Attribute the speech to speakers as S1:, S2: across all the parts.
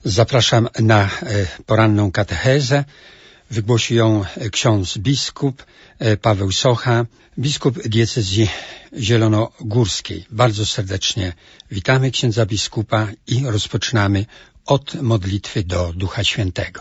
S1: Zapraszam na poranną katechezę. Wygłosi ją ksiądz biskup Paweł Socha, biskup diecezji zielonogórskiej. Bardzo serdecznie witamy księdza biskupa i rozpoczynamy od modlitwy do Ducha Świętego.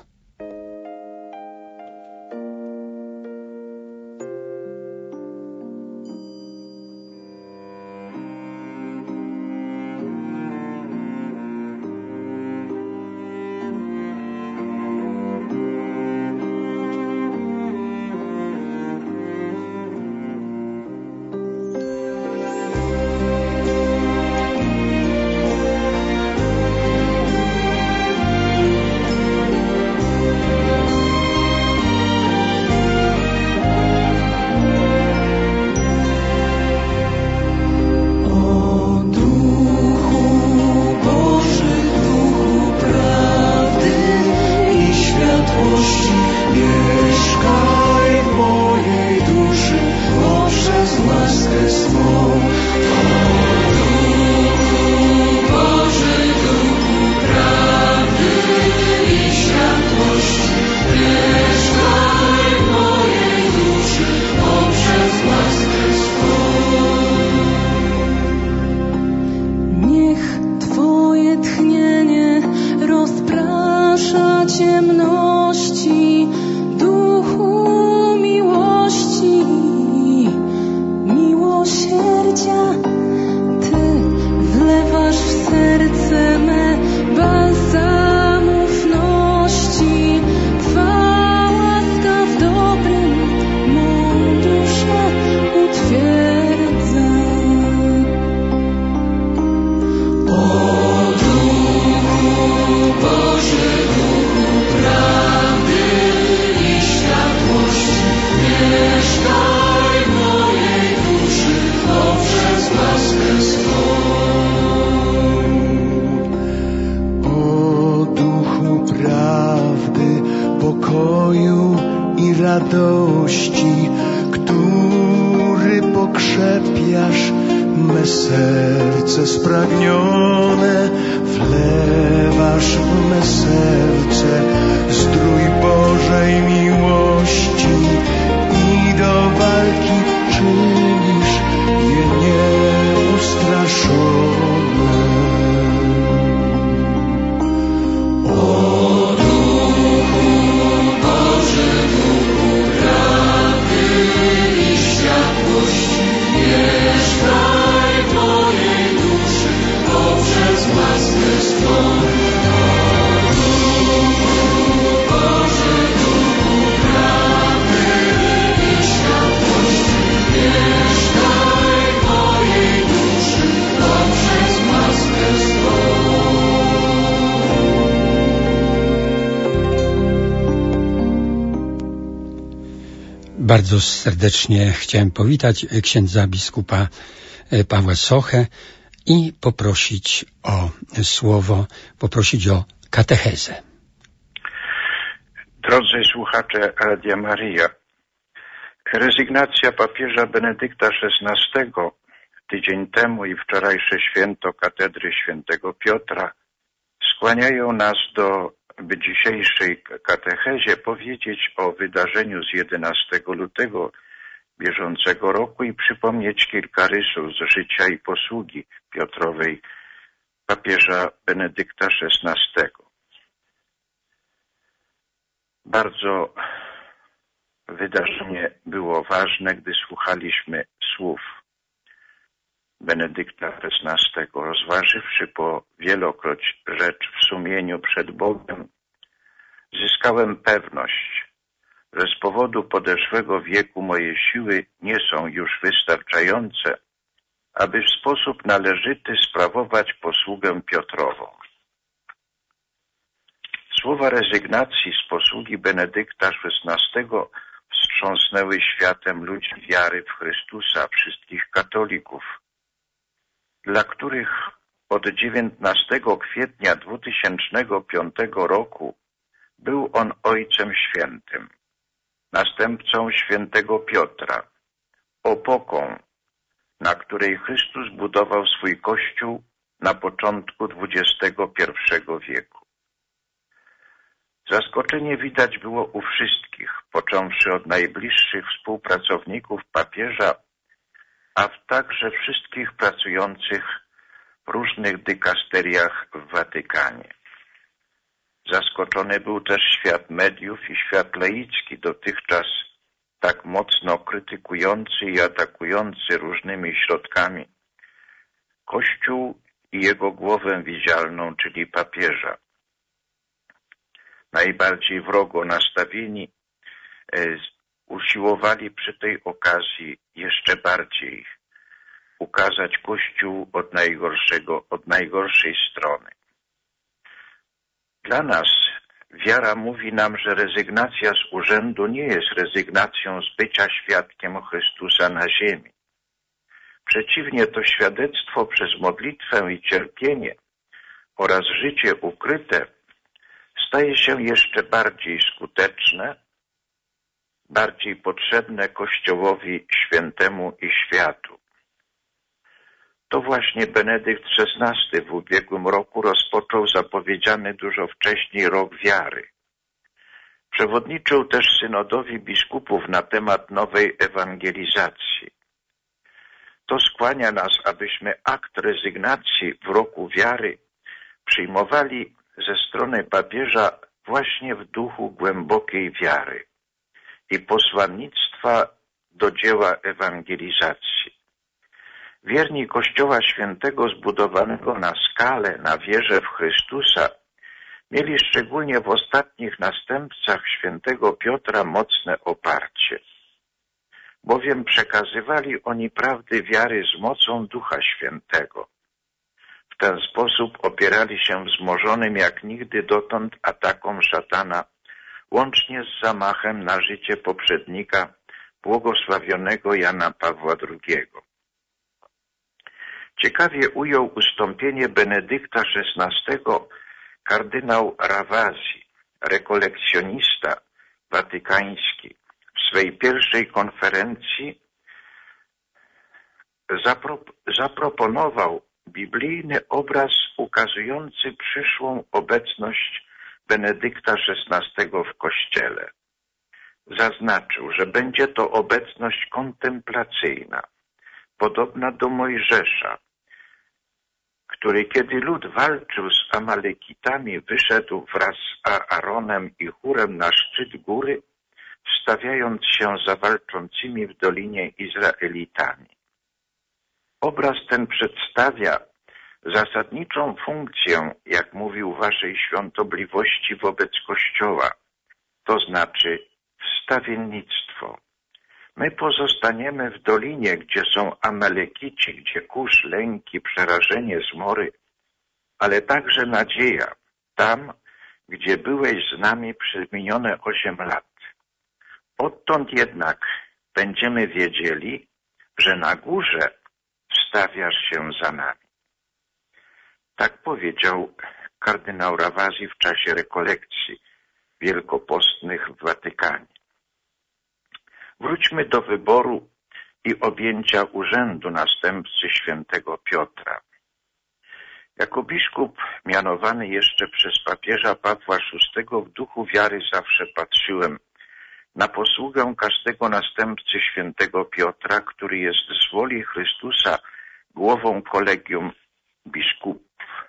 S1: Bardzo serdecznie chciałem powitać księdza biskupa Pawła Sochę i poprosić o słowo, poprosić o katechezę.
S2: Drodzy słuchacze Radia Maryja, rezygnacja papieża Benedykta XVI tydzień temu i wczorajsze święto katedry świętego Piotra skłaniają nas by dzisiejszej katechezie powiedzieć o wydarzeniu z 11 lutego bieżącego roku i przypomnieć kilka rysów z życia i posługi Piotrowej papieża Benedykta XVI. Bardzo wydarzenie było ważne, gdy słuchaliśmy słów Benedykta XVI, rozważywszy po wielokroć rzecz w sumieniu przed Bogiem, zyskałem pewność, że z powodu podeszłego wieku moje siły nie są już wystarczające, aby w sposób należyty sprawować posługę Piotrową. Słowa rezygnacji z posługi Benedykta XVI wstrząsnęły światem ludzi wiary w Chrystusa, wszystkich katolików, dla których od 19 kwietnia 2005 roku był on Ojcem Świętym, następcą świętego Piotra, opoką, na której Chrystus budował swój Kościół na początku XXI wieku. Zaskoczenie widać było u wszystkich, począwszy od najbliższych współpracowników papieża, a także wszystkich pracujących w różnych dykasteriach w Watykanie. Zaskoczony był też świat mediów i świat laicki, dotychczas tak mocno krytykujący i atakujący różnymi środkami Kościół i jego głowę widzialną, czyli papieża. Najbardziej wrogo nastawieni usiłowali przy tej okazji jeszcze bardziej ukazać Kościół od najgorszej strony. Dla nas wiara mówi nam, że rezygnacja z urzędu nie jest rezygnacją z bycia świadkiem Chrystusa na ziemi. Przeciwnie, to świadectwo przez modlitwę i cierpienie oraz życie ukryte staje się jeszcze bardziej skuteczne, bardziej potrzebne Kościołowi świętemu i światu. To właśnie Benedykt XVI w ubiegłym roku rozpoczął zapowiedziany dużo wcześniej rok wiary. Przewodniczył też synodowi biskupów na temat nowej ewangelizacji. To skłania nas, abyśmy akt rezygnacji w roku wiary przyjmowali ze strony papieża właśnie w duchu głębokiej wiary i posłannictwa do dzieła ewangelizacji. Wierni Kościoła Świętego zbudowanego na skale, na wierze w Chrystusa, mieli szczególnie w ostatnich następcach świętego Piotra mocne oparcie, bowiem przekazywali oni prawdy wiary z mocą Ducha Świętego. W ten sposób opierali się wzmożonym jak nigdy dotąd atakom szatana, łącznie z zamachem na życie poprzednika błogosławionego Jana Pawła II. Ciekawie ujął ustąpienie Benedykta XVI kardynał Ravasi, rekolekcjonista watykański. W swej pierwszej konferencji zaproponował biblijny obraz ukazujący przyszłą obecność Benedykta XVI w Kościele. Zaznaczył, że będzie to obecność kontemplacyjna, podobna do Mojżesza, który kiedy lud walczył z Amalekitami, wyszedł wraz z Aaronem i Hurem na szczyt góry, wstawiając się za walczącymi w dolinie Izraelitami. Obraz ten przedstawia zasadniczą funkcję, jak mówił waszej świątobliwości wobec Kościoła, to znaczy wstawiennictwo. My pozostaniemy w dolinie, gdzie są Amalekici, gdzie kurz, lęki, przerażenie, zmory, ale także nadzieja, tam, gdzie byłeś z nami przez minione 8 lat. Odtąd jednak będziemy wiedzieli, że na górze wstawiasz się za nami. Tak powiedział kardynał Ravasi w czasie rekolekcji wielkopostnych w Watykanie. Wróćmy do wyboru i objęcia urzędu następcy świętego Piotra. Jako biskup mianowany jeszcze przez papieża Pawła VI w duchu wiary zawsze patrzyłem na posługę każdego następcy świętego Piotra, który jest z woli Chrystusa głową kolegium biskupów.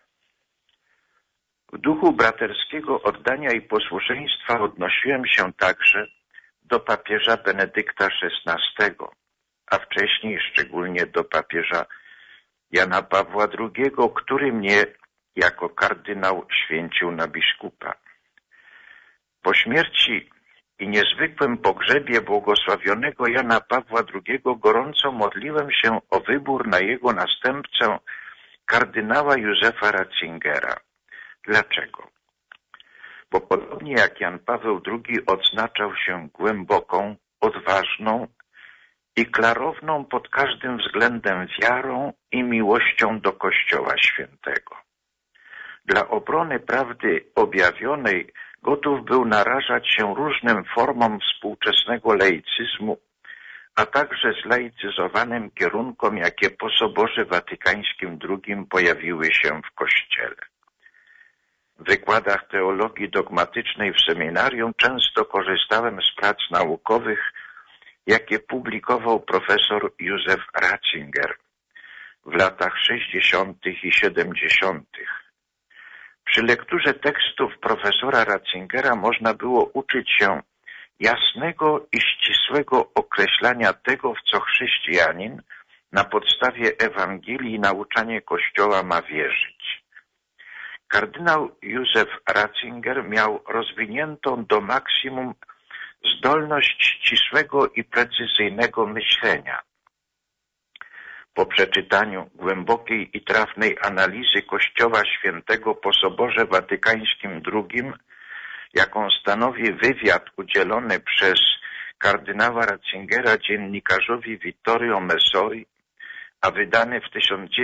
S2: W duchu braterskiego oddania i posłuszeństwa odnosiłem się także do papieża Benedykta XVI, a wcześniej szczególnie do papieża Jana Pawła II, który mnie jako kardynał święcił na biskupa. Po śmierci i niezwykłym pogrzebie błogosławionego Jana Pawła II gorąco modliłem się o wybór na jego następcę kardynała Józefa Ratzingera. Dlaczego? Bo podobnie jak Jan Paweł II odznaczał się głęboką, odważną i klarowną pod każdym względem wiarą i miłością do Kościoła Świętego. Dla obrony prawdy objawionej gotów był narażać się różnym formom współczesnego laicyzmu, a także zlaicyzowanym kierunkom, jakie po Soborze Watykańskim II pojawiły się w Kościele. W wykładach teologii dogmatycznej w seminarium często korzystałem z prac naukowych, jakie publikował profesor Józef Ratzinger w latach 60. i 70. Przy lekturze tekstów profesora Ratzingera można było uczyć się jasnego i ścisłego określania tego, w co chrześcijanin na podstawie Ewangelii i nauczania Kościoła ma wierzyć. Kardynał Józef Ratzinger miał rozwiniętą do maksimum zdolność ścisłego i precyzyjnego myślenia. Po przeczytaniu głębokiej i trafnej analizy Kościoła Świętego po Soborze Watykańskim II, jaką stanowi wywiad udzielony przez kardynała Ratzingera dziennikarzowi Vittorio Messori, a wydany w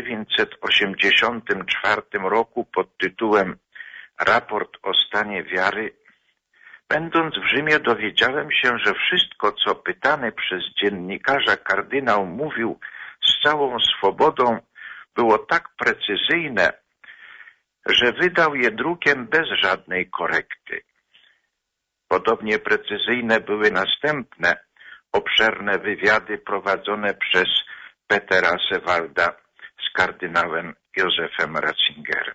S2: 1984 roku pod tytułem Raport o stanie wiary, będąc w Rzymie dowiedziałem się, że wszystko, co pytany przez dziennikarza kardynał mówił z całą swobodą, było tak precyzyjne, że wydał je drukiem bez żadnej korekty. Podobnie precyzyjne były następne, obszerne wywiady prowadzone przez Petera Sewalda z kardynałem Józefem Ratzingerem.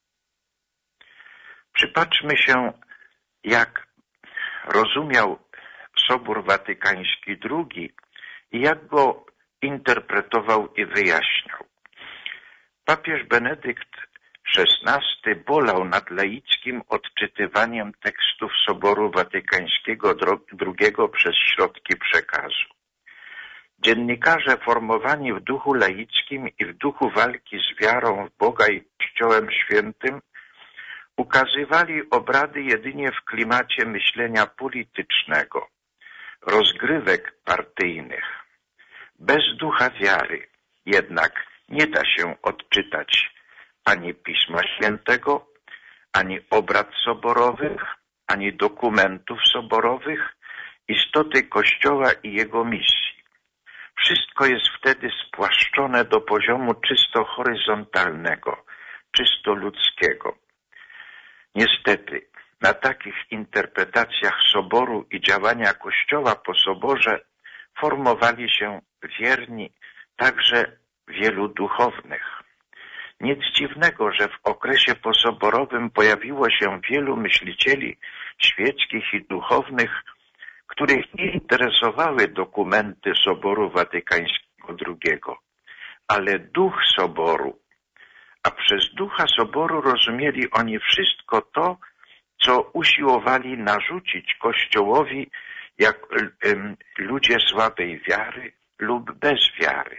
S2: Przypatrzmy się, jak rozumiał Sobór Watykański II i jak go interpretował i wyjaśniał. Papież Benedykt XVI bolał nad laickim odczytywaniem tekstów Soboru Watykańskiego II przez środki przekazu. Dziennikarze formowani w duchu laickim i w duchu walki z wiarą w Boga i Kościołem Świętym ukazywali obrady jedynie w klimacie myślenia politycznego, rozgrywek partyjnych. Bez ducha wiary jednak nie da się odczytać ani Pisma Świętego, ani obrad soborowych, ani dokumentów soborowych, istoty Kościoła i jego misji. Wszystko jest wtedy spłaszczone do poziomu czysto horyzontalnego, czysto ludzkiego. Niestety, na takich interpretacjach Soboru i działania Kościoła po Soborze formowali się wierni także wielu duchownych. Nic dziwnego, że w okresie posoborowym pojawiło się wielu myślicieli świeckich i duchownych, których nie interesowały dokumenty Soboru Watykańskiego II, ale duch Soboru, a przez ducha Soboru rozumieli oni wszystko to, co usiłowali narzucić Kościołowi jak ludzie słabej wiary lub bez wiary.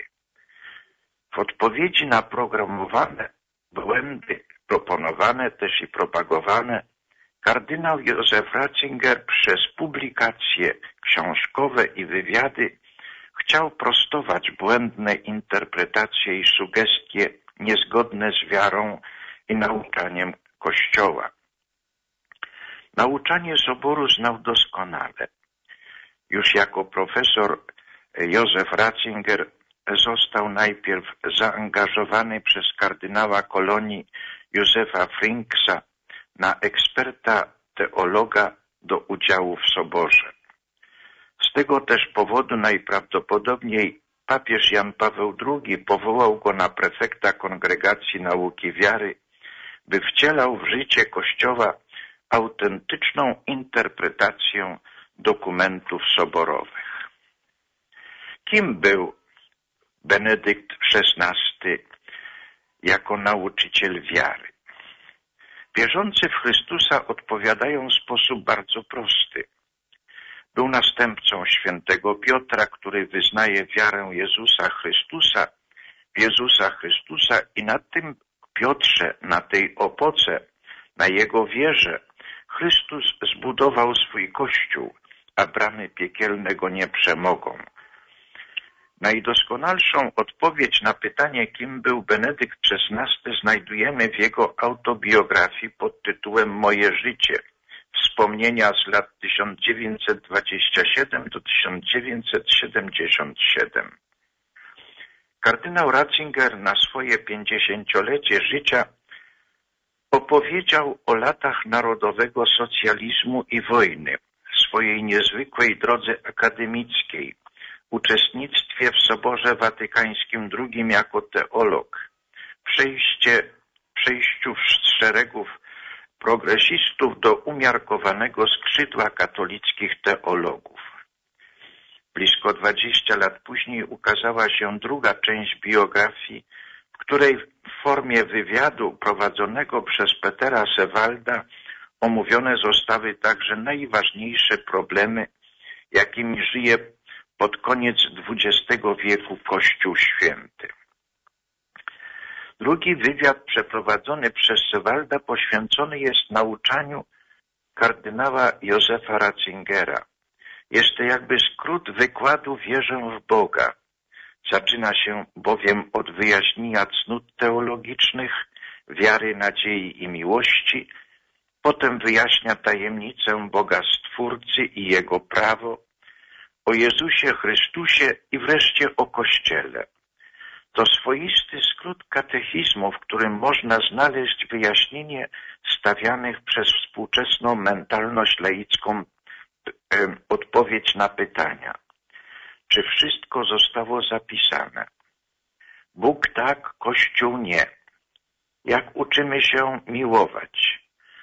S2: W odpowiedzi na programowane błędy, proponowane też i propagowane, kardynał Józef Ratzinger przez publikacje książkowe i wywiady chciał prostować błędne interpretacje i sugestie niezgodne z wiarą i nauczaniem Kościoła. Nauczanie Soboru znał doskonale. Już jako profesor Józef Ratzinger został najpierw zaangażowany przez kardynała Kolonii Józefa Frinksa na eksperta teologa do udziału w Soborze. Z tego też powodu najprawdopodobniej papież Jan Paweł II powołał go na prefekta Kongregacji Nauki Wiary, by wcielał w życie Kościoła autentyczną interpretację dokumentów soborowych. Kim był Benedykt XVI jako nauczyciel wiary? Wierzący w Chrystusa odpowiadają w sposób bardzo prosty. Był następcą świętego Piotra, który wyznaje wiarę w Jezusa Chrystusa i na tym Piotrze, na tej opoce, na jego wierze Chrystus zbudował swój Kościół, a bramy piekielne go nie przemogą. Najdoskonalszą odpowiedź na pytanie, kim był Benedykt XVI, znajdujemy w jego autobiografii pod tytułem Moje życie. Wspomnienia z lat 1927 do 1977. Kardynał Ratzinger na swoje 50-lecie życia Opowiedział o latach narodowego socjalizmu i wojny, swojej niezwykłej drodze akademickiej, uczestnictwie w Soborze Watykańskim II jako teolog, przejściu z szeregów progresistów do umiarkowanego skrzydła katolickich teologów. Blisko 20 lat później ukazała się druga część biografii, w której w formie wywiadu prowadzonego przez Petera Sewalda omówione zostały także najważniejsze problemy, jakimi żyje pod koniec XX wieku Kościół Święty. Drugi wywiad przeprowadzony przez Sewalda poświęcony jest nauczaniu kardynała Józefa Ratzingera. Jest to jakby skrót wykładu Wierzę w Boga. Zaczyna się bowiem od wyjaśnienia cnót teologicznych, wiary, nadziei i miłości, potem wyjaśnia tajemnicę Boga Stwórcy i Jego prawo, o Jezusie Chrystusie i wreszcie o Kościele. To swoisty skrót katechizmu, w którym można znaleźć wyjaśnienie stawianych przez współczesną mentalność laicką odpowiedź na pytania. Czy wszystko zostało zapisane? Bóg tak, Kościół nie. Jak uczymy się miłować?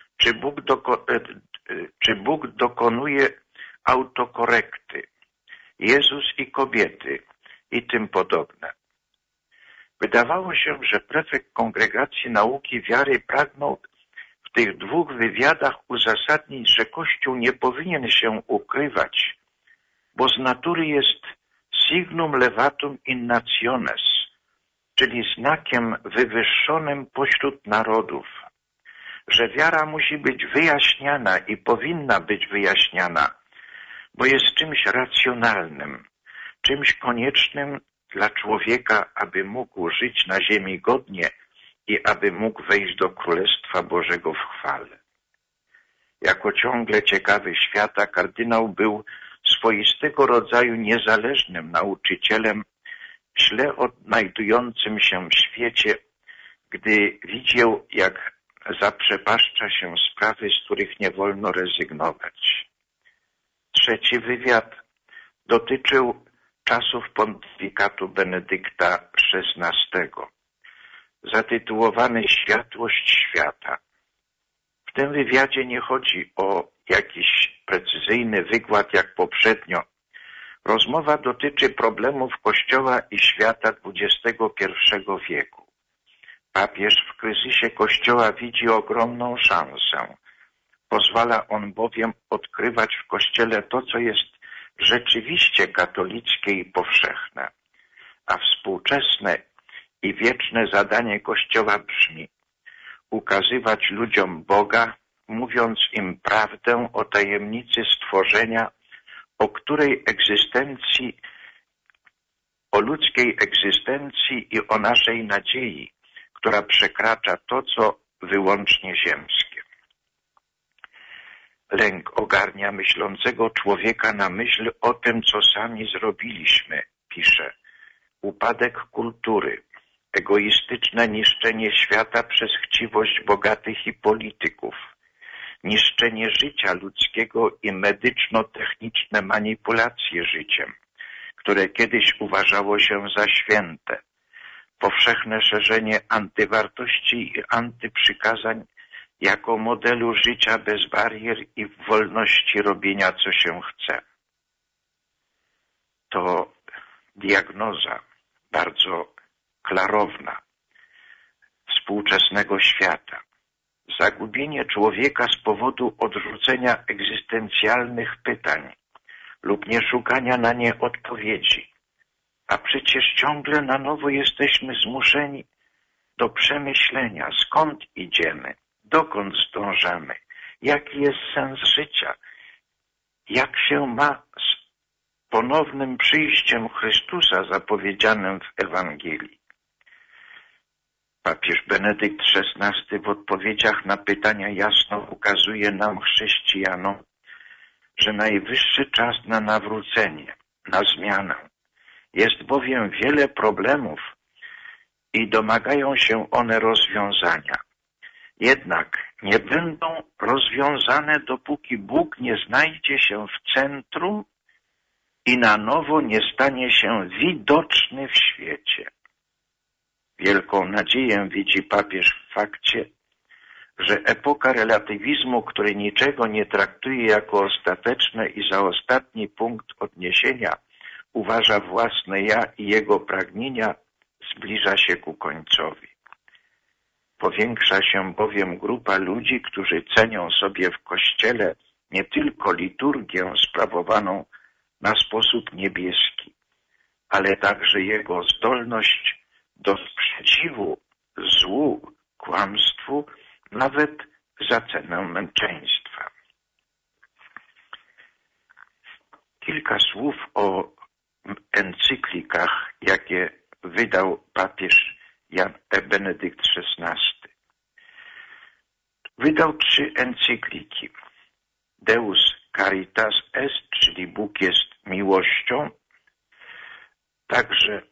S2: Czy Bóg dokonuje autokorekty? Jezus i kobiety i tym podobne. Wydawało się, że prefekt Kongregacji Nauki Wiary pragnął w tych dwóch wywiadach uzasadnić, że Kościół nie powinien się ukrywać, bo z natury jest signum levatum in nationes, czyli znakiem wywyższonym pośród narodów, że wiara musi być wyjaśniana i powinna być wyjaśniana, bo jest czymś racjonalnym, czymś koniecznym dla człowieka, aby mógł żyć na ziemi godnie i aby mógł wejść do Królestwa Bożego w chwale. Jako ciągle ciekawy świata, kardynał był swoistego rodzaju niezależnym nauczycielem, źle odnajdującym się w świecie, gdy widział, jak zaprzepaszcza się sprawy, z których nie wolno rezygnować. Trzeci wywiad dotyczył czasów pontyfikatu Benedykta XVI, zatytułowany Światłość świata. W tym wywiadzie nie chodzi o jakiś precyzyjny wykład jak poprzednio. Rozmowa dotyczy problemów Kościoła i świata XXI wieku. Papież w kryzysie Kościoła widzi ogromną szansę. Pozwala on bowiem odkrywać w Kościele to, co jest rzeczywiście katolickie i powszechne. A współczesne i wieczne zadanie Kościoła brzmi: ukazywać ludziom Boga, mówiąc im prawdę o tajemnicy stworzenia, o ludzkiej egzystencji i o naszej nadziei, która przekracza to, co wyłącznie ziemskie. Lęk ogarnia myślącego człowieka na myśl o tym, co sami zrobiliśmy, pisze. Upadek kultury, egoistyczne niszczenie świata przez chciwość bogatych i polityków, niszczenie życia ludzkiego i medyczno-techniczne manipulacje życiem, które kiedyś uważało się za święte, powszechne szerzenie antywartości i antyprzykazań jako modelu życia bez barier i wolności robienia, co się chce. To diagnoza bardzo klarowna współczesnego świata. Zagubienie człowieka z powodu odrzucenia egzystencjalnych pytań lub nieszukania na nie odpowiedzi. A przecież ciągle na nowo jesteśmy zmuszeni do przemyślenia, skąd idziemy, dokąd zdążamy, jaki jest sens życia, jak się ma z ponownym przyjściem Chrystusa zapowiedzianym w Ewangelii. Papież Benedykt XVI w odpowiedziach na pytania jasno ukazuje nam, chrześcijanom, że najwyższy czas na nawrócenie, na zmianę. Jest bowiem wiele problemów i domagają się one rozwiązania. jednak nie będą rozwiązane, dopóki Bóg nie znajdzie się w centrum i na nowo nie stanie się widoczny w świecie. Wielką nadzieję widzi papież w fakcie, że epoka relatywizmu, który niczego nie traktuje jako ostateczne i za ostatni punkt odniesienia uważa własne ja i jego pragnienia, zbliża się ku końcowi. Powiększa się bowiem grupa ludzi, którzy cenią sobie w Kościele nie tylko liturgię sprawowaną na sposób niebieski, ale także jego zdolność do sprzeciwu złu, kłamstwu, nawet za cenę męczeństwa. Kilka słów o encyklikach, jakie wydał papież Benedykt XVI. Wydał 3 encykliki. Deus Caritas Est, czyli Bóg jest miłością, także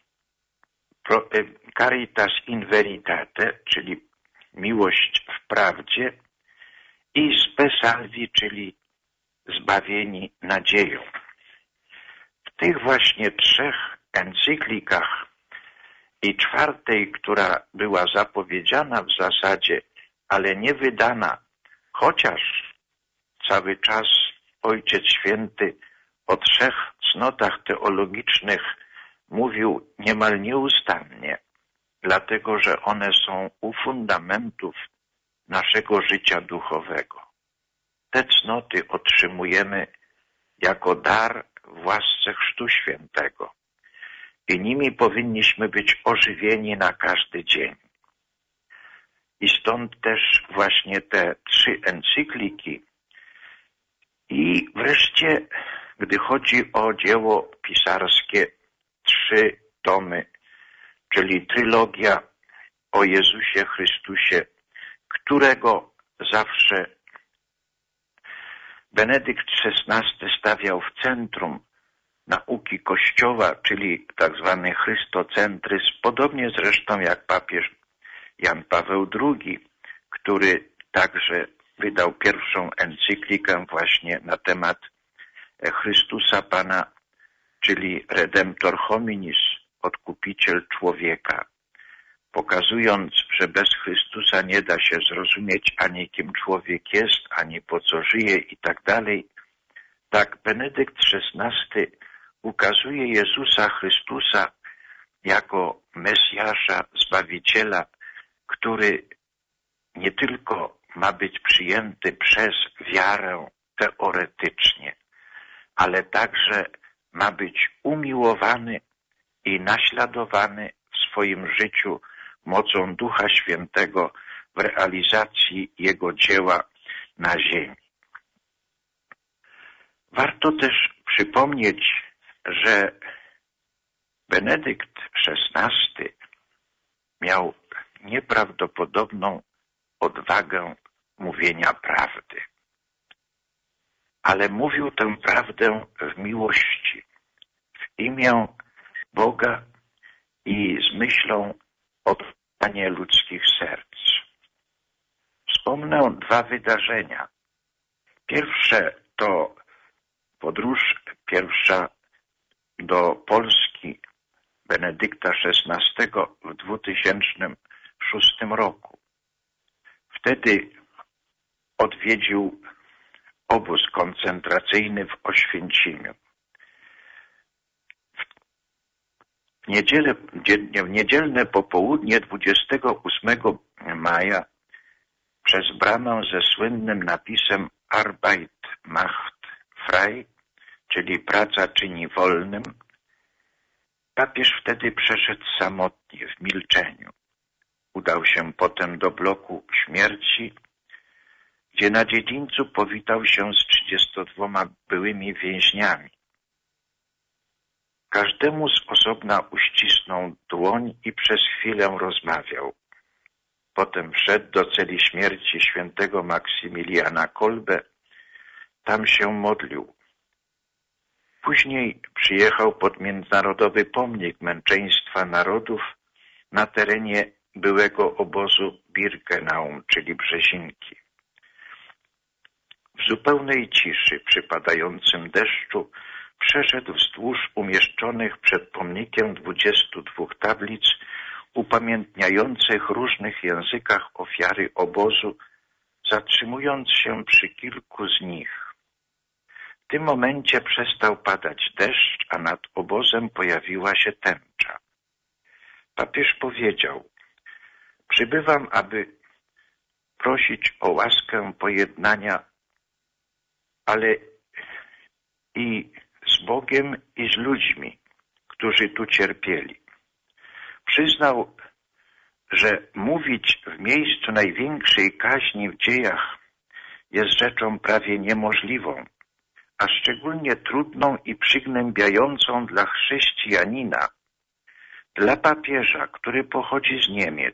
S2: Caritas in Veritate, czyli miłość w prawdzie, i Spe Salvi, czyli zbawieni nadzieją. W tych właśnie 3 encyklikach i 4, która była zapowiedziana w zasadzie, ale nie wydana, chociaż cały czas Ojciec Święty o 3 cnotach teologicznych mówił niemal nieustannie, dlatego że one są u fundamentów naszego życia duchowego. Te cnoty otrzymujemy jako dar w łasce Chrztu Świętego i nimi powinniśmy być ożywieni na każdy dzień. I stąd też właśnie te 3 encykliki. I wreszcie, gdy chodzi o dzieło pisarskie, 3 tomy, czyli trylogia o Jezusie Chrystusie, którego zawsze Benedykt XVI stawiał w centrum nauki Kościoła, czyli tak zwany chrystocentryzm, podobnie zresztą jak papież Jan Paweł II, który także wydał pierwszą encyklikę właśnie na temat Chrystusa Pana, czyli Redemptor Hominis, odkupiciel człowieka, pokazując, że bez Chrystusa nie da się zrozumieć ani kim człowiek jest, ani po co żyje i tak dalej. Tak Benedykt XVI ukazuje Jezusa Chrystusa jako Mesjasza, Zbawiciela, który nie tylko ma być przyjęty przez wiarę teoretycznie, ale także ma być umiłowany i naśladowany w swoim życiu mocą Ducha Świętego w realizacji Jego dzieła na ziemi. Warto też przypomnieć, że Benedykt XVI miał nieprawdopodobną odwagę mówienia prawdy. Ale mówił tę prawdę w miłości, w imię Boga i z myślą o odbudowaniu ludzkich serc. Wspomnę 2 wydarzenia. Pierwsze to podróż pierwsza do Polski Benedykta XVI w 2006 roku. Wtedy odwiedził obóz koncentracyjny w Oświęcimiu. W niedzielne popołudnie 28 maja przez bramę ze słynnym napisem Arbeit macht frei, czyli praca czyni wolnym, papież wtedy przeszedł samotnie, w milczeniu. Udał się potem do bloku śmierci, gdzie na dziedzińcu powitał się z 32 byłymi więźniami. Każdemu z osobna uścisnął dłoń i przez chwilę rozmawiał. Potem wszedł do celi śmierci świętego Maksymiliana Kolbe. Tam się modlił. Później przyjechał pod Międzynarodowy Pomnik Męczeństwa Narodów na terenie byłego obozu Birkenau, czyli Brzezinki. W zupełnej ciszy, przypadającym deszczu, przeszedł wzdłuż umieszczonych przed pomnikiem 22 tablic upamiętniających w różnych językach ofiary obozu, zatrzymując się przy kilku z nich. W tym momencie przestał padać deszcz, a nad obozem pojawiła się tęcza. Papież powiedział: przybywam, aby prosić o łaskę pojednania, ale i z Bogiem, i z ludźmi, którzy tu cierpieli. Przyznał, że mówić w miejscu największej kaźni w dziejach jest rzeczą prawie niemożliwą, a szczególnie trudną i przygnębiającą dla chrześcijanina, dla papieża, który pochodzi z Niemiec.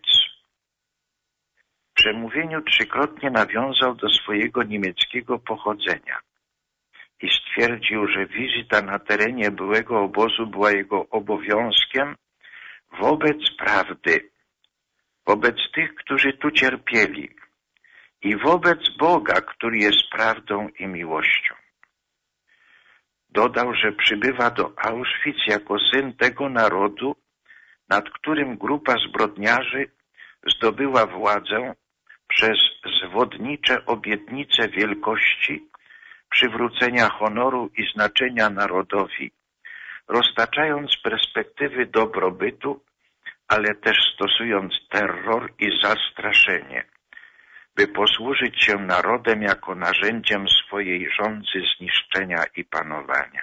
S2: W przemówieniu trzykrotnie nawiązał do swojego niemieckiego pochodzenia i stwierdził, że wizyta na terenie byłego obozu była jego obowiązkiem wobec prawdy, wobec tych, którzy tu cierpieli i wobec Boga, który jest prawdą i miłością. Dodał, że przybywa do Auschwitz jako syn tego narodu, nad którym grupa zbrodniarzy zdobyła władzę przez zwodnicze obietnice wielkości, przywrócenia honoru i znaczenia narodowi, roztaczając perspektywy dobrobytu, ale też stosując terror i zastraszenie, by posłużyć się narodem jako narzędziem swojej rządzy zniszczenia i panowania.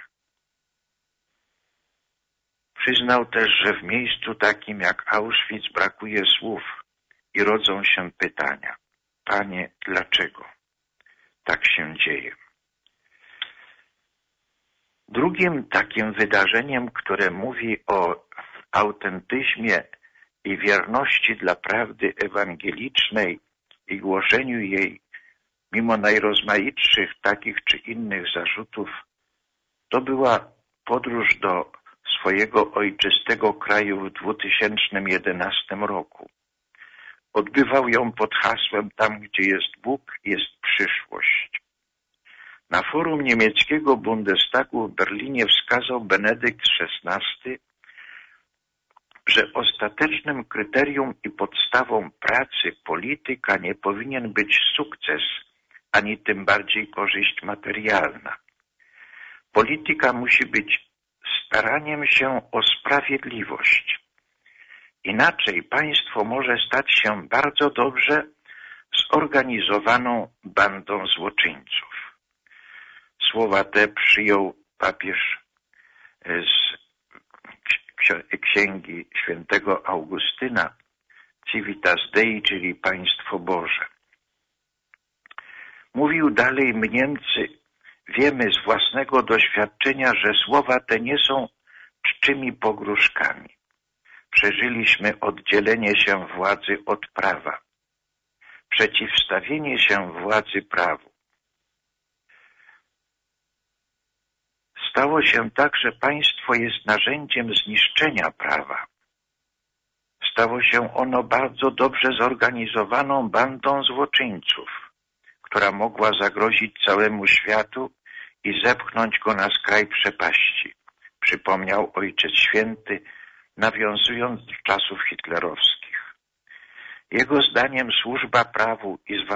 S2: Przyznał też, że w miejscu takim jak Auschwitz brakuje słów i rodzą się pytania: Panie, dlaczego tak się dzieje? Drugim takim wydarzeniem, które mówi o autentyzmie i wierności dla prawdy ewangelicznej i głoszeniu jej mimo najrozmaitszych takich czy innych zarzutów, to była podróż do swojego ojczystego kraju w 2011 roku. Odbywał ją pod hasłem: tam, gdzie jest Bóg, jest przyszłość. Na forum niemieckiego Bundestagu w Berlinie wskazał Benedykt XVI, że ostatecznym kryterium i podstawą pracy polityka nie powinien być sukces, ani tym bardziej korzyść materialna. Polityka musi być staraniem się o sprawiedliwość. Inaczej państwo może stać się bardzo dobrze zorganizowaną bandą złoczyńców. Słowa te przyjął papież z księgi świętego Augustyna Civitas Dei, czyli Państwo Boże. Mówił dalej: my Niemcy wiemy z własnego doświadczenia, że słowa te nie są czczymi pogróżkami. Przeżyliśmy oddzielenie się władzy od prawa, przeciwstawienie się władzy prawu. Stało się tak, że państwo jest narzędziem zniszczenia prawa. Stało się ono bardzo dobrze zorganizowaną bandą złoczyńców, która mogła zagrozić całemu światu i zepchnąć go na skraj przepaści, przypomniał Ojciec Święty, nawiązując do czasów hitlerowskich. Jego zdaniem służba prawu i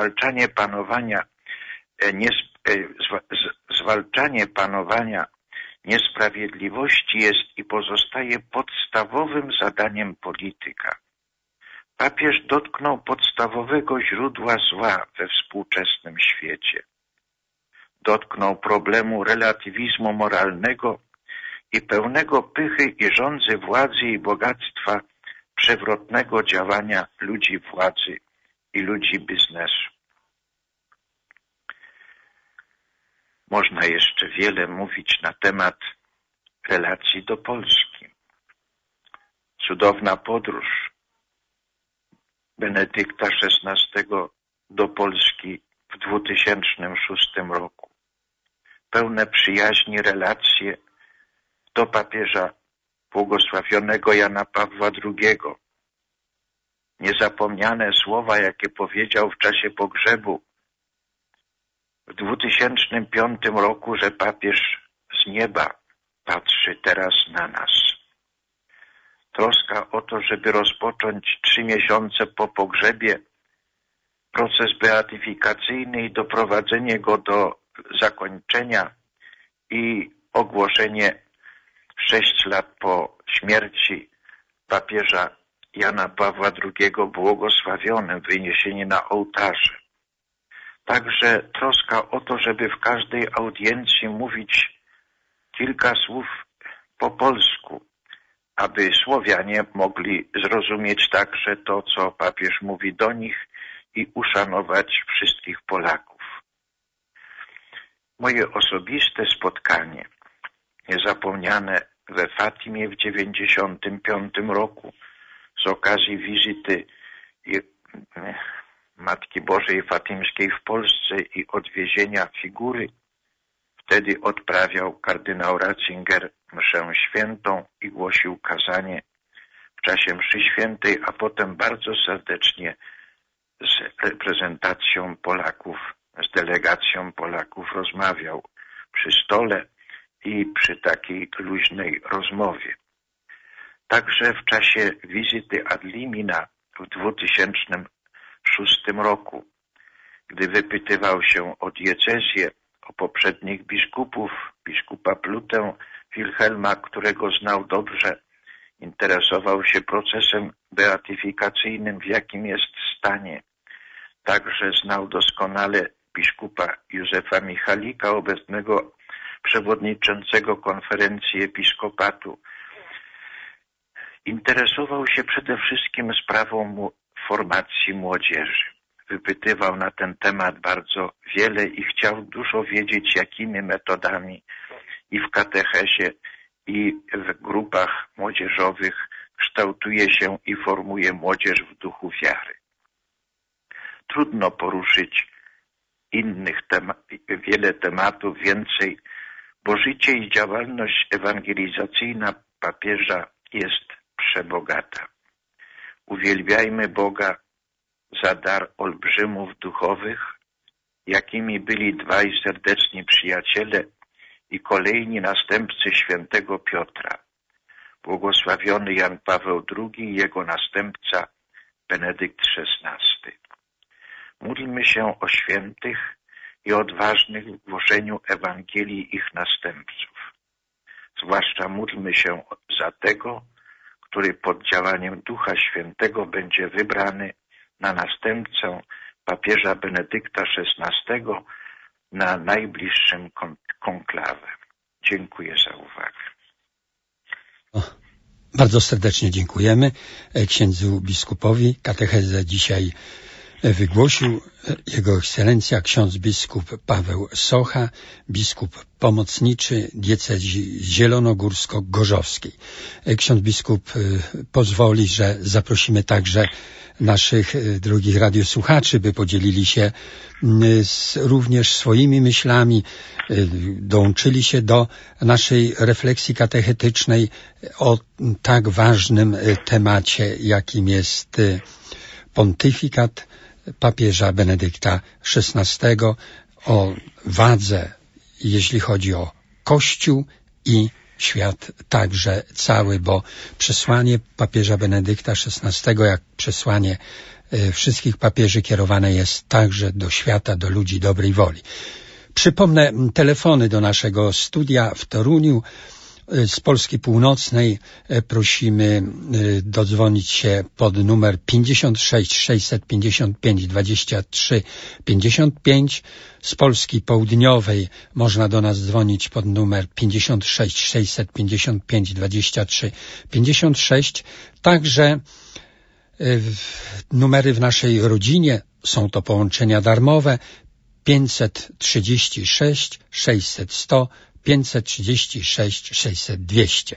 S2: zwalczanie panowania niesprawiedliwości jest i pozostaje podstawowym zadaniem polityka. Papież dotknął podstawowego źródła zła we współczesnym świecie. Dotknął problemu relatywizmu moralnego i pełnego pychy i żądzy władzy i bogactwa przewrotnego działania ludzi władzy i ludzi biznesu. Można jeszcze wiele mówić na temat relacji do Polski. Cudowna podróż Benedykta XVI do Polski w 2006 roku. Pełne przyjaźni relacje do papieża błogosławionego Jana Pawła II. niezapomniane słowa, jakie powiedział w czasie pogrzebu w 2005 roku, że papież z nieba patrzy teraz na nas. Troska o to, żeby rozpocząć 3 miesiące po pogrzebie proces beatyfikacyjny i doprowadzenie go do zakończenia i ogłoszenie 6 lat po śmierci papieża Jana Pawła II błogosławionym, wyniesienie na ołtarze. Także troska o to, żeby w każdej audiencji mówić kilka słów po polsku, aby Słowianie mogli zrozumieć także to, co papież mówi do nich i uszanować wszystkich Polaków. Moje osobiste spotkanie, niezapomniane we Fatimie w 1995 roku z okazji wizyty Matki Bożej Fatimskiej w Polsce i odwiezienia figury. Wtedy odprawiał kardynał Ratzinger mszę świętą i głosił kazanie w czasie mszy świętej, a potem bardzo serdecznie z reprezentacją Polaków, z delegacją Polaków rozmawiał przy stole i przy takiej luźnej rozmowie. Także w czasie wizyty ad limina w 2006 roku, gdy wypytywał się o diecezję, o poprzednich biskupów, biskupa Plutę, Wilhelma, którego znał dobrze, interesował się procesem beatyfikacyjnym, w jakim jest stanie. Także znał doskonale biskupa Józefa Michalika, obecnego przewodniczącego konferencji episkopatu. Interesował się przede wszystkim sprawą formacji młodzieży. Wypytywał na ten temat bardzo wiele i chciał dużo wiedzieć, jakimi metodami i w katechezie, i w grupach młodzieżowych kształtuje się i formuje młodzież w duchu wiary. Trudno poruszyć wiele tematów więcej, bo życie i działalność ewangelizacyjna papieża jest przebogata. Uwielbiajmy Boga za dar olbrzymów duchowych, jakimi byli dwaj serdeczni przyjaciele i kolejni następcy świętego Piotra, błogosławiony Jan Paweł II i jego następca Benedykt XVI. Módlmy się o świętych i odważnych w głoszeniu Ewangelii ich następców. Zwłaszcza módlmy się za tego, który pod działaniem Ducha Świętego będzie wybrany na następcę papieża Benedykta XVI na najbliższym konklawę. Dziękuję za uwagę.
S1: Bardzo serdecznie dziękujemy księdzu biskupowi. Katechezę dzisiaj wygłosił Jego Ekscelencja ksiądz biskup Paweł Socha, biskup pomocniczy diecezji zielonogórsko-gorzowskiej. Ksiądz biskup pozwoli, że zaprosimy także naszych drogich radiosłuchaczy, by podzielili się również swoimi myślami, dołączyli się do naszej refleksji katechetycznej o tak ważnym temacie, jakim jest pontyfikat papieża Benedykta XVI, o wadze, jeśli chodzi o Kościół i świat także cały, bo przesłanie papieża Benedykta XVI, jak przesłanie wszystkich papieży, kierowane jest także do świata, do ludzi dobrej woli. Przypomnę telefony do naszego studia w Toruniu. Z Polski Północnej prosimy dodzwonić się pod numer 56 655 23 55. Z Polski Południowej można do nas dzwonić pod numer 56 655 23 56. Także numery w naszej rodzinie, są to połączenia darmowe, 536 600 100 536 600 200.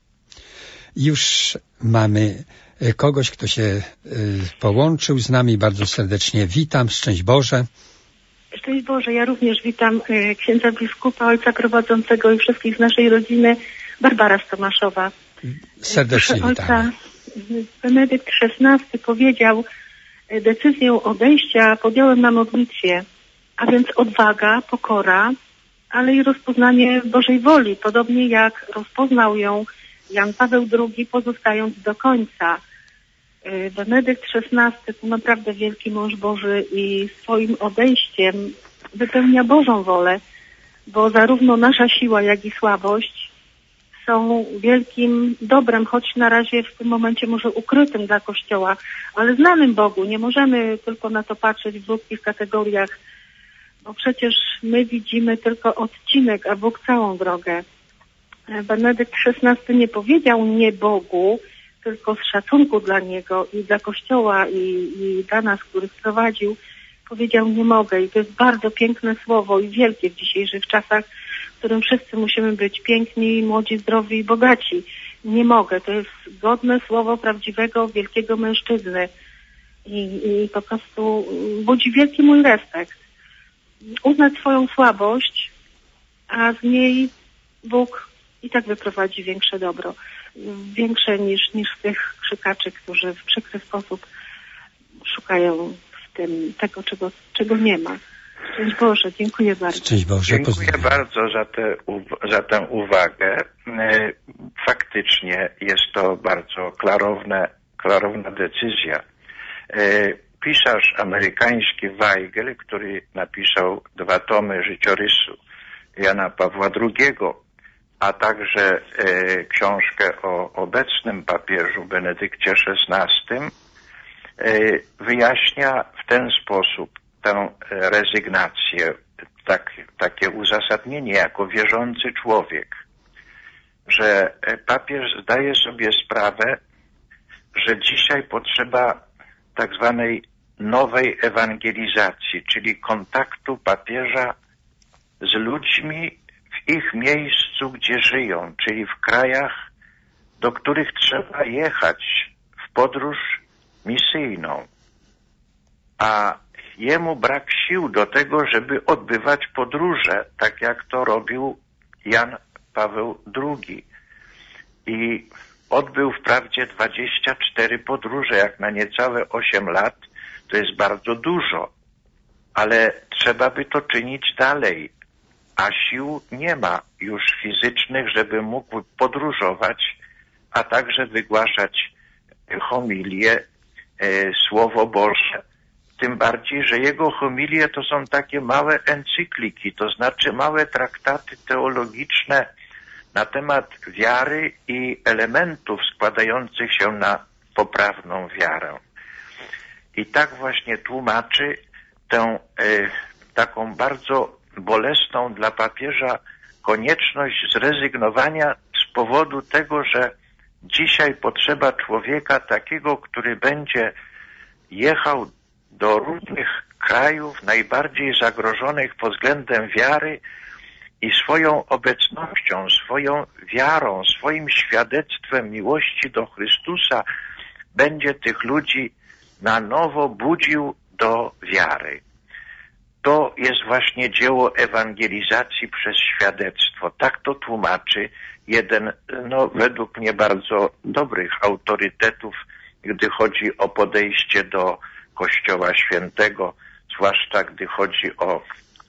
S1: Już mamy kogoś, kto się połączył z nami. Bardzo serdecznie witam. Szczęść Boże.
S3: Szczęść Boże. Ja również witam księdza biskupa, ojca prowadzącego i wszystkich z naszej rodziny. Barbara z Tomaszowa.
S1: Serdecznie witamy.
S3: Benedykt XVI powiedział, decyzję odejścia podjąłem na modlitwie, a więc odwaga, pokora, ale i rozpoznanie Bożej woli, podobnie jak rozpoznał ją Jan Paweł II, pozostając do końca. Benedykt XVI to naprawdę wielki mąż Boży i swoim odejściem wypełnia Bożą wolę, bo zarówno nasza siła, jak i słabość są wielkim dobrem, choć na razie w tym momencie może ukrytym dla Kościoła, ale znanym Bogu. Nie możemy tylko na to patrzeć w ludzkich kategoriach, bo przecież my widzimy tylko odcinek, a Bóg całą drogę. Benedykt XVI nie powiedział nie Bogu, tylko z szacunku dla Niego i dla Kościoła i dla nas, których prowadził, powiedział nie mogę. I to jest bardzo piękne słowo i wielkie w dzisiejszych czasach, w którym wszyscy musimy być piękni, młodzi, zdrowi i bogaci. Nie mogę. To jest godne słowo prawdziwego, wielkiego mężczyzny i po prostu budzi wielki mój respekt. Uznać swoją słabość, a z niej Bóg i tak wyprowadzi większe dobro. Większe niż tych krzykaczy, którzy w przykry sposób szukają w tym tego, czego nie ma. Szczęść Boże, dziękuję bardzo.
S1: Szczęść Boże,
S2: dziękuję bardzo za tę uwagę. Faktycznie jest to bardzo klarowna decyzja. Pisarz amerykański Weigel, który napisał 2 tomy życiorysu Jana Pawła II, a także książkę o obecnym papieżu Benedykcie XVI, wyjaśnia w ten sposób tę rezygnację, takie uzasadnienie jako wierzący człowiek, że papież zdaje sobie sprawę, że dzisiaj potrzeba tak zwanej nowej ewangelizacji, czyli kontaktu papieża z ludźmi w ich miejscu, gdzie żyją, czyli w krajach, do których trzeba jechać w podróż misyjną. A jemu brak sił do tego, żeby odbywać podróże, tak jak to robił Jan Paweł II. I odbył wprawdzie 24 podróże, jak na niecałe 8 lat, to jest bardzo dużo, ale trzeba by to czynić dalej, a sił nie ma już fizycznych, żeby mógł podróżować, a także wygłaszać homilie, Słowo Boże. Tym bardziej, że jego homilie to są takie małe encykliki, to znaczy małe traktaty teologiczne na temat wiary i elementów składających się na poprawną wiarę. I tak właśnie tłumaczy tę taką bardzo bolesną dla papieża konieczność zrezygnowania z powodu tego, że dzisiaj potrzeba człowieka takiego, który będzie jechał do różnych krajów najbardziej zagrożonych pod względem wiary i swoją obecnością, swoją wiarą, swoim świadectwem miłości do Chrystusa będzie tych ludzi na nowo budził do wiary. To jest właśnie dzieło ewangelizacji przez świadectwo. Tak to tłumaczy jeden, według mnie bardzo dobrych autorytetów, gdy chodzi o podejście do Kościoła Świętego, zwłaszcza gdy chodzi o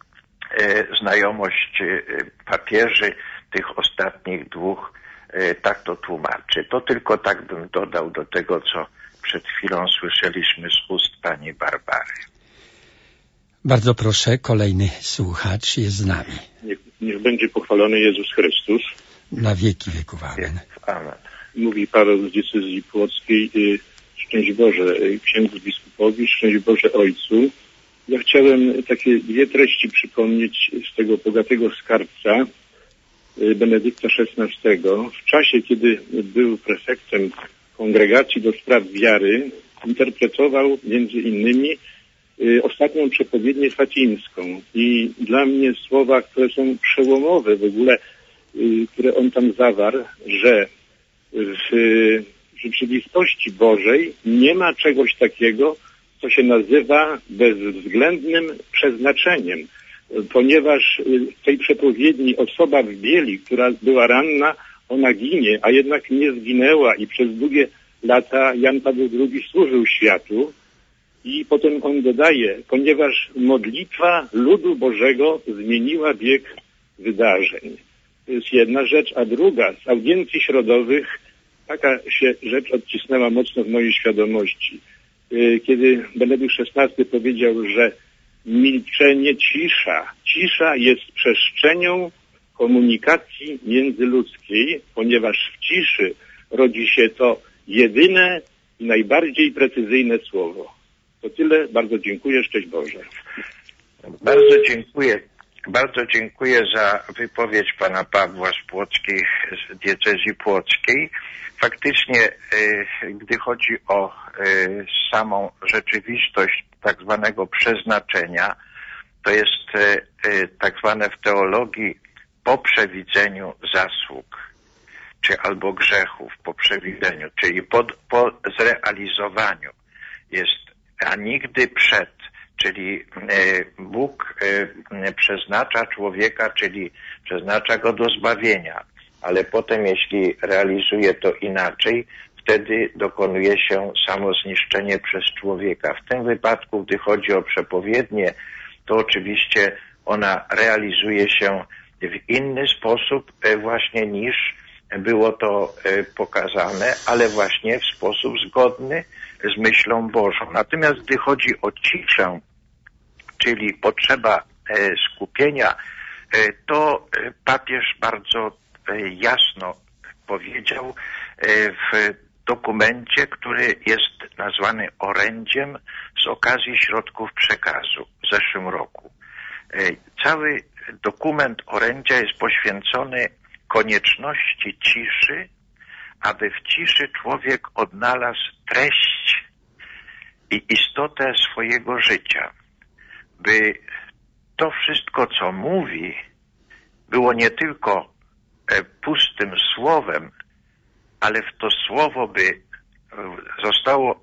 S2: znajomość papieży, tych ostatnich 2, tak to tłumaczy. To tylko tak bym dodał do tego, co przed chwilą słyszeliśmy z ust pani Barbary.
S1: Bardzo proszę, kolejny słuchacz jest z nami.
S4: Niech będzie pochwalony Jezus Chrystus.
S1: Na wieki wieków. Amen.
S2: Amen.
S4: Mówi Paweł z diecezji płockiej. Szczęść Boże księdzu biskupowi, szczęść Boże ojcu. Ja chciałem takie 2 treści przypomnieć z tego bogatego skarbca Benedykta XVI. W czasie, kiedy był prefektem Kongregacji do Spraw Wiary, interpretował między innymi ostatnią przepowiednię fatimską. I dla mnie słowa, które są przełomowe w ogóle, które on tam zawarł, że w rzeczywistości Bożej nie ma czegoś takiego, co się nazywa bezwzględnym przeznaczeniem, ponieważ w tej przepowiedni osoba w bieli, która była ranna, ona ginie, a jednak nie zginęła i przez długie lata Jan Paweł II służył światu i potem on dodaje, ponieważ modlitwa ludu Bożego zmieniła bieg wydarzeń. To jest jedna rzecz, a druga, z audiencji środowych taka się rzecz odcisnęła mocno w mojej świadomości. Kiedy Benedykt XVI powiedział, że milczenie, cisza jest przestrzenią komunikacji międzyludzkiej, ponieważ w ciszy rodzi się to jedyne i najbardziej precyzyjne słowo. To tyle. Bardzo dziękuję. Szczęść Boże.
S2: Bardzo dziękuję za wypowiedź pana Pawła z Płockiej, z diecezji płockiej. Faktycznie, gdy chodzi o samą rzeczywistość tak zwanego przeznaczenia, to jest tak zwane w teologii po przewidzeniu zasług, czy albo grzechów, po przewidzeniu, czyli po zrealizowaniu jest, a nigdy przed, czyli Bóg przeznacza człowieka, czyli przeznacza go do zbawienia, ale potem jeśli realizuje to inaczej, wtedy dokonuje się samozniszczenie przez człowieka. W tym wypadku, gdy chodzi o przepowiednię, to oczywiście ona realizuje się w inny sposób właśnie niż było to pokazane, ale właśnie w sposób zgodny z myślą Bożą. Natomiast gdy chodzi o ciszę, czyli potrzeba skupienia, to papież bardzo jasno powiedział w dokumencie, który jest nazwany orędziem z okazji środków przekazu w zeszłym roku. Cały dokument orędzia jest poświęcony konieczności ciszy, aby w ciszy człowiek odnalazł treść i istotę swojego życia, by to wszystko, co mówi, było nie tylko pustym słowem, ale w to słowo by zostało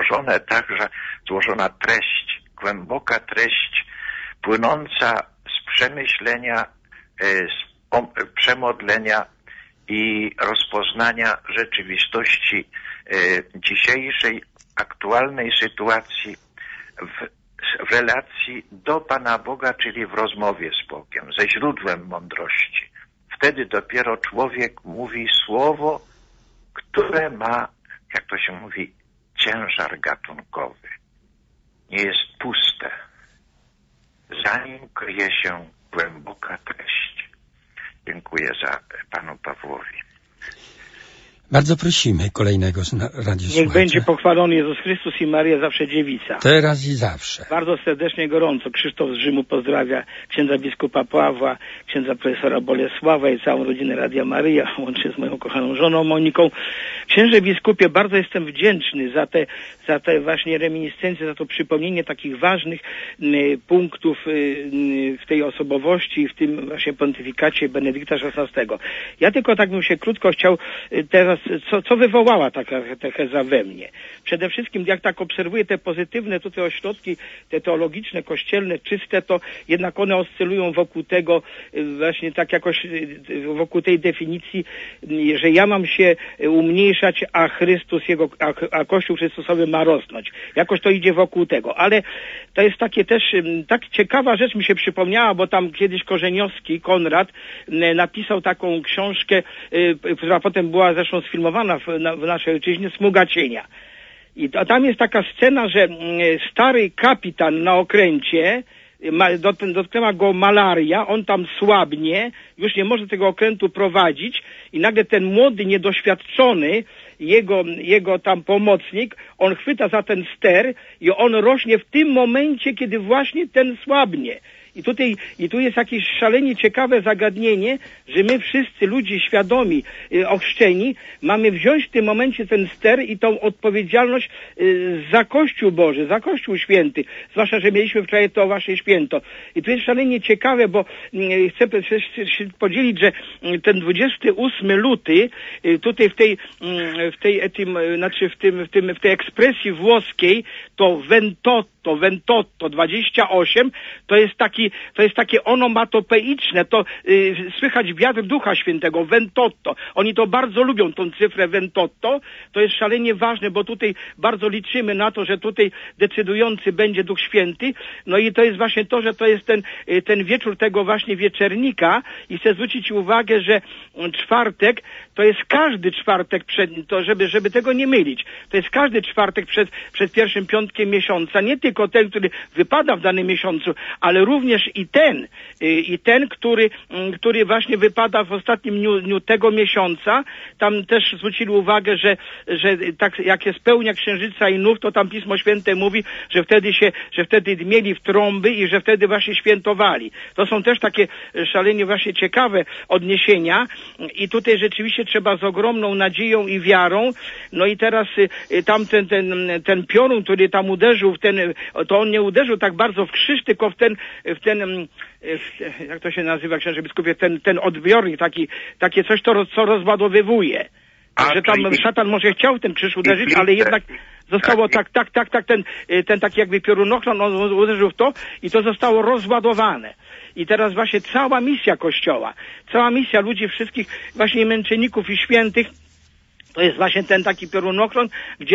S2: złożona treść, głęboka treść, płynąca z przemyślenia, z przemodlenia i rozpoznania rzeczywistości dzisiejszej, aktualnej sytuacji w relacji do Pana Boga, czyli w rozmowie z Bogiem, ze źródłem mądrości. Wtedy dopiero człowiek mówi słowo, które ma, jak to się mówi, ciężar gatunkowy. Nie jest puste. Za nim kryje się głęboka treść. Dziękuję panu Pawłowi.
S1: Bardzo prosimy kolejnego radiosłuchacza.
S5: Niech będzie pochwalony Jezus Chrystus i Maria zawsze dziewica.
S1: Teraz i zawsze.
S5: Bardzo serdecznie, gorąco Krzysztof z Rzymu pozdrawia księdza biskupa Pawła, księdza profesora Bolesława i całą rodzinę Radia Maryja, łącznie z moją kochaną żoną Moniką. Księże biskupie, bardzo jestem wdzięczny za te właśnie reminiscencje, za to przypomnienie takich ważnych punktów w tej osobowości, w tym właśnie pontyfikacie Benedykta XVI. Ja tylko tak bym się krótko chciał teraz, co wywołała taka teza we mnie. Przede wszystkim, jak tak obserwuję te pozytywne tutaj ośrodki, te teologiczne, kościelne, czyste, to jednak one oscylują wokół tego, właśnie tak jakoś wokół tej definicji, że ja mam się umniejszać, a a Kościół Chrystusowy ma rosnąć. Jakoś to idzie wokół tego. Ale to jest takie też, tak ciekawa rzecz mi się przypomniała, bo tam kiedyś Korzeniowski, Konrad, napisał taką książkę, która potem była zresztą sfilmowana w naszej ojczyźnie, Smuga cienia. I tam jest taka scena, że stary kapitan na okręcie, dotknęła go malaria, on tam słabnie, już nie może tego okrętu prowadzić i nagle ten młody, niedoświadczony, jego tam pomocnik, on chwyta za ten ster i on rośnie w tym momencie, kiedy właśnie ten słabnie. I tu jest jakieś szalenie ciekawe zagadnienie, że my wszyscy, ludzie świadomi, ochrzczeni, mamy wziąć w tym momencie ten ster i tą odpowiedzialność za Kościół Boży, za Kościół Święty. Zwłaszcza, że mieliśmy wczoraj to właśnie święto. I to jest szalenie ciekawe, bo chcę się podzielić, że ten 28 luty, tutaj w tej ekspresji włoskiej, to Ventotto, Ventotto 28, to jest takie onomatopeiczne, to słychać wiatr Ducha Świętego, Ventotto. Oni to bardzo lubią, tą cyfrę Ventotto. To jest szalenie ważne, bo tutaj bardzo liczymy na to, że tutaj decydujący będzie Duch Święty. No i to jest właśnie to, że to jest ten wieczór tego właśnie wieczernika i chcę zwrócić uwagę, że czwartek to jest każdy czwartek żeby tego nie mylić. To jest każdy czwartek przed pierwszym piątkiem miesiąca, nie tylko ten, który wypada w danym miesiącu, ale również i ten, który właśnie wypada w ostatnim dniu tego miesiąca. Tam też zwrócili uwagę, że tak jak jest pełnia księżyca i nów, to tam Pismo Święte mówi, że wtedy dmieli w trąby i że wtedy właśnie świętowali. To są też takie szalenie właśnie ciekawe odniesienia i tutaj rzeczywiście trzeba z ogromną nadzieją i wiarą. No i teraz tam ten piorun, który tam uderzył to on nie uderzył tak bardzo w krzyż, tylko w ten jak to się nazywa, księże biskupie, ten odbiornik, takie coś, co rozładowywuje. Że tam szatan może chciał ten krzyż uderzyć, ale jednak zostało ten taki jakby piorunochron, on uderzył w to i to zostało rozładowane. I teraz właśnie cała misja Kościoła, cała misja ludzi wszystkich, właśnie męczenników i świętych, to jest właśnie ten taki piorunochron,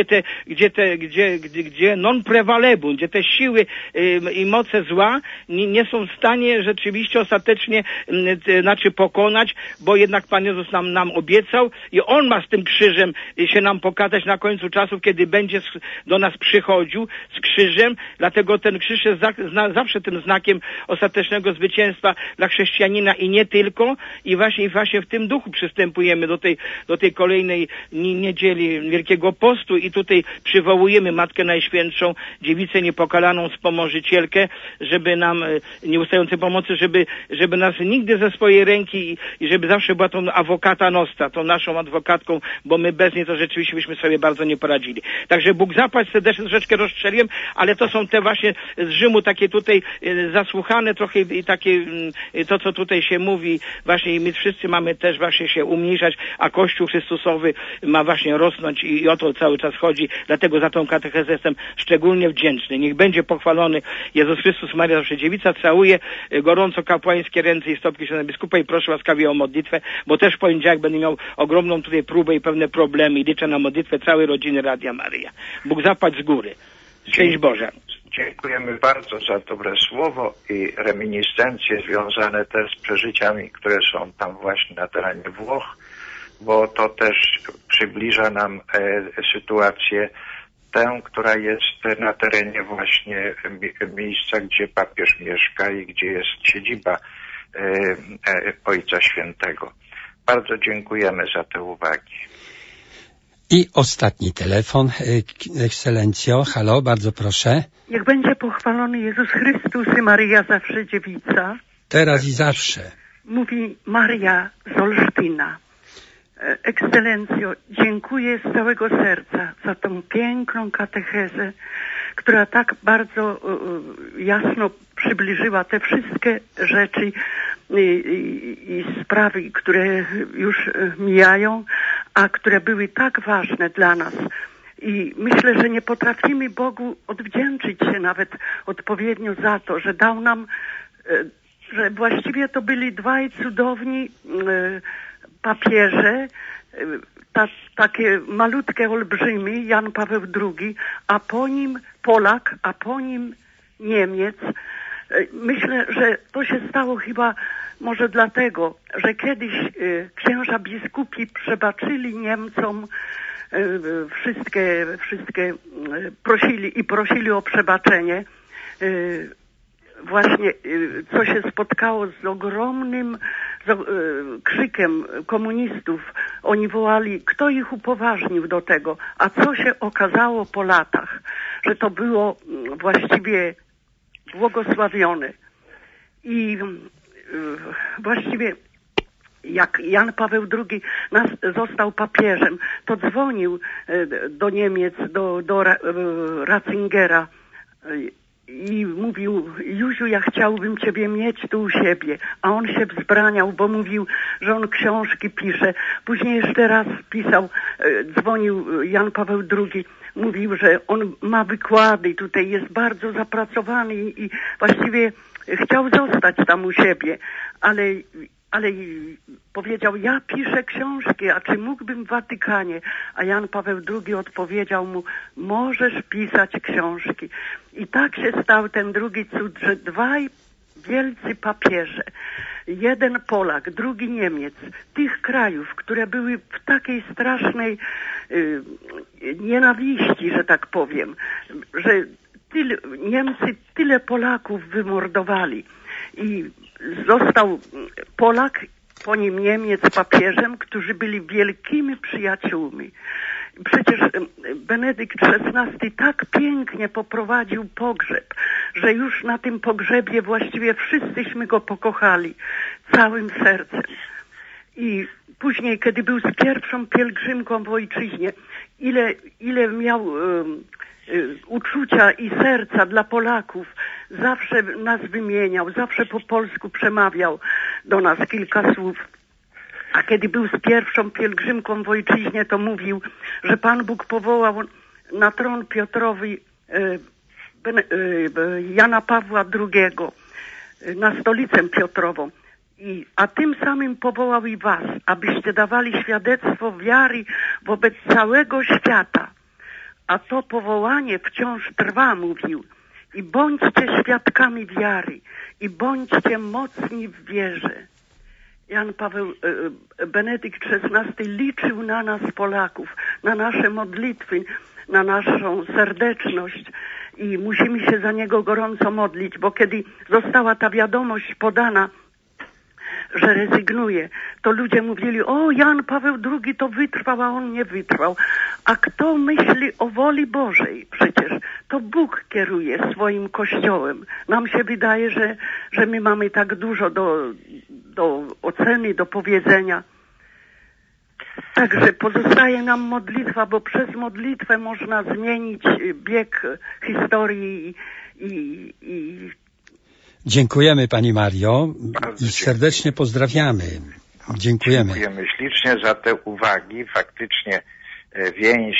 S5: gdzie non prevalebum, gdzie te siły i moce zła nie są w stanie rzeczywiście ostatecznie pokonać, bo jednak Pan Jezus nam obiecał i On ma z tym krzyżem się nam pokazać na końcu czasów, kiedy będzie do nas przychodził z krzyżem, dlatego ten krzyż jest zawsze tym znakiem ostatecznego zwycięstwa dla chrześcijanina i nie tylko i właśnie w tym duchu przystępujemy do tej kolejnej niedzieli Wielkiego Postu i tutaj przywołujemy Matkę Najświętszą, Dziewicę Niepokalaną, Wspomożycielkę, żeby nam nieustającej pomocy, żeby nas nigdy ze swojej ręki i żeby zawsze była tą awokata nostra, tą naszą adwokatką, bo my bez niej to rzeczywiście byśmy sobie bardzo nie poradzili. Także Bóg zapłać, serdecznie troszeczkę rozstrzeliłem, ale to są te właśnie z Rzymu takie tutaj zasłuchane trochę i takie to, co tutaj się mówi, właśnie i my wszyscy mamy też właśnie się umniejszać, a Kościół Chrystusowy ma właśnie rosnąć i o to cały czas chodzi. Dlatego za tą katechezę jestem szczególnie wdzięczny. Niech będzie pochwalony Jezus Chrystus, Maria zawsze Dziewica. Całuję gorąco kapłańskie ręce i stopki księdza biskupa i proszę łaskawie o modlitwę, bo też w poniedziałek będę miał ogromną tutaj próbę i pewne problemy i liczę na modlitwę całej rodziny Radia Maryja. Bóg zapłać z góry. Szczęść Boże.
S2: Dziękujemy bardzo za dobre słowo i reminiscencje związane też z przeżyciami, które są tam właśnie na terenie Włoch, bo to też przybliża nam sytuację tę, która jest na terenie właśnie miejsca, gdzie papież mieszka i gdzie jest siedziba Ojca Świętego. Bardzo dziękujemy za te uwagi.
S1: I ostatni telefon, ekscelencjo, halo, bardzo proszę.
S6: Niech będzie pochwalony Jezus Chrystus i Maryja zawsze Dziewica.
S1: Teraz i zawsze.
S6: Mówi Maria z Olsztyna. Ekscelencjo, dziękuję z całego serca za tą piękną katechezę, która tak bardzo jasno przybliżyła te wszystkie rzeczy i sprawy, które już mijają, a które były tak ważne dla nas. I myślę, że nie potrafimy Bogu odwdzięczyć się nawet odpowiednio za to, że dał nam, że właściwie to byli dwaj cudowni papieże, takie malutkie olbrzymi, Jan Paweł II, a po nim Polak, a po nim Niemiec. Myślę, że to się stało chyba może dlatego, że kiedyś księża biskupi przebaczyli Niemcom wszystkie prosili o przebaczenie. Właśnie co się spotkało z ogromnym krzykiem komunistów. Oni wołali, kto ich upoważnił do tego, a co się okazało po latach, że to było właściwie błogosławione. I właściwie jak Jan Paweł II został papieżem, to dzwonił do Niemiec, do Ratzingera i mówił, Józiu, ja chciałbym ciebie mieć tu u siebie. A on się wzbraniał, bo mówił, że on książki pisze. Później jeszcze raz pisał, dzwonił Jan Paweł II, mówił, że on ma wykłady, tutaj jest bardzo zapracowany i właściwie chciał zostać tam u siebie, ale powiedział, ja piszę książki, a czy mógłbym w Watykanie? A Jan Paweł II odpowiedział mu, możesz pisać książki. I tak się stał ten drugi cud, że dwaj wielcy papieże, jeden Polak, drugi Niemiec, tych krajów, które były w takiej strasznej nienawiści, że tak powiem, że Niemcy tyle Polaków wymordowali i został Polak, po nim Niemiec papieżem, którzy byli wielkimi przyjaciółmi. Przecież Benedykt XVI tak pięknie poprowadził pogrzeb, że już na tym pogrzebie właściwie wszyscyśmy go pokochali całym sercem. I później, kiedy był z pierwszą pielgrzymką w ojczyźnie, ile miał uczucia i serca dla Polaków, zawsze nas wymieniał, zawsze po polsku przemawiał do nas kilka słów. A kiedy był z pierwszą pielgrzymką w ojczyźnie, to mówił, że Pan Bóg powołał na tron Piotrowi Jana Pawła II, na stolicę Piotrową. A tym samym powołał i was, abyście dawali świadectwo wiary wobec całego świata. A to powołanie wciąż trwa, mówił. I bądźcie świadkami wiary. I bądźcie mocni w wierze. Benedykt XVI liczył na nas Polaków, na nasze modlitwy, na naszą serdeczność i musimy się za niego gorąco modlić, bo kiedy została ta wiadomość podana, że rezygnuje, to ludzie mówili, o, Jan Paweł II to wytrwał, a on nie wytrwał. A kto myśli o woli Bożej? Przecież to Bóg kieruje swoim Kościołem. Nam się wydaje, że my mamy tak dużo do oceny, do powiedzenia. Także pozostaje nam modlitwa, bo przez modlitwę można zmienić bieg historii i
S1: Dziękujemy Pani Mario i serdecznie pozdrawiamy. Dziękujemy.
S2: Dziękujemy ślicznie za te uwagi. Faktycznie więź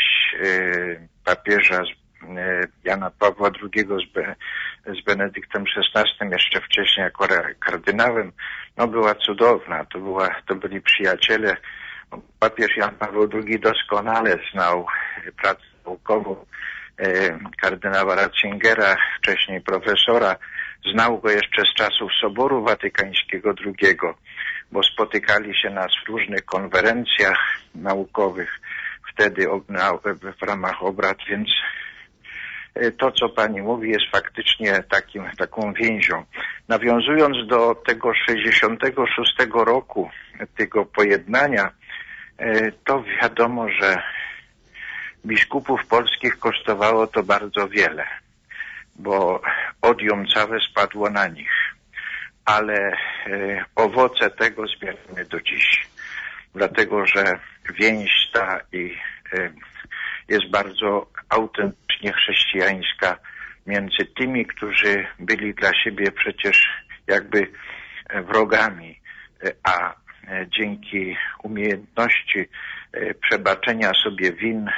S2: papieża Jana Pawła II z Benedyktem XVI, jeszcze wcześniej jako kardynałem, była cudowna. To byli przyjaciele. Papież Jan Paweł II doskonale znał pracę naukową kardynała Ratzingera, wcześniej profesora. Znał go jeszcze z czasów Soboru Watykańskiego II, bo spotykali się nas w różnych konferencjach naukowych wtedy w ramach obrad, więc to, co Pani mówi, jest faktycznie taką więzią. Nawiązując do tego 66 roku, tego pojednania, to wiadomo, że biskupów polskich kosztowało to bardzo wiele, bo odium całe spadło na nich, ale owoce tego zbieramy do dziś, dlatego że więź ta jest bardzo autentycznie chrześcijańska między tymi, którzy byli dla siebie przecież jakby wrogami, a dzięki umiejętności przebaczenia sobie win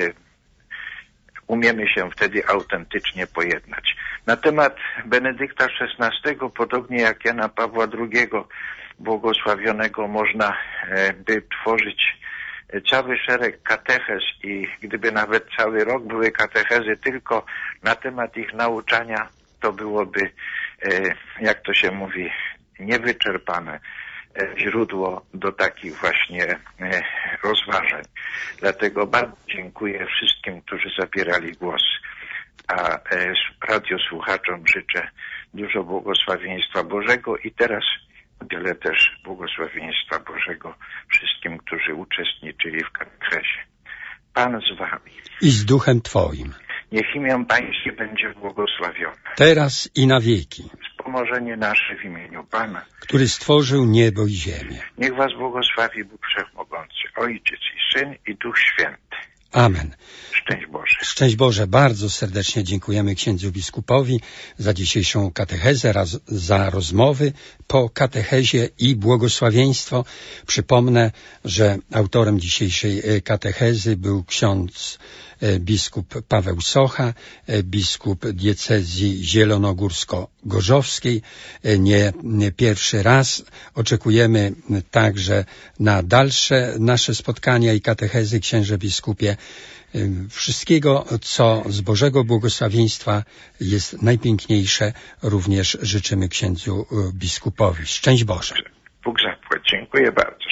S2: umiemy się wtedy autentycznie pojednać. Na temat Benedykta XVI, podobnie jak Jana Pawła II błogosławionego, można by tworzyć cały szereg katechez i gdyby nawet cały rok były katechezy tylko na temat ich nauczania, to byłoby, jak to się mówi, niewyczerpane źródło do takich właśnie rozważań. Dlatego bardzo dziękuję wszystkim, którzy zabierali głos, a radiosłuchaczom życzę dużo błogosławieństwa Bożego i teraz udzielę też błogosławieństwa Bożego wszystkim, którzy uczestniczyli w katechezie. Pan z wami.
S1: I z duchem Twoim.
S2: Niech imię Pańskie będzie błogosławione.
S1: Teraz i na wieki.
S2: Wspomożenie nasze w imieniu Pana,
S1: który stworzył niebo i ziemię.
S2: Niech was błogosławi Bóg Wszechmogący, Ojciec i Syn i Duch Święty.
S1: Amen.
S2: Szczęść Boże.
S1: Szczęść Boże, bardzo serdecznie dziękujemy księdzu biskupowi za dzisiejszą katechezę, za rozmowy po katechezie i błogosławieństwo. Przypomnę, że autorem dzisiejszej katechezy był ksiądz biskup Paweł Socha, biskup diecezji zielonogórsko-gorzowskiej. Nie pierwszy raz. Oczekujemy także na dalsze nasze spotkania i katechezy, księże biskupie. Wszystkiego, co z Bożego błogosławieństwa jest najpiękniejsze, również życzymy księdzu biskupowi. Szczęść Boże.
S2: Bóg zapłać. Dziękuję bardzo.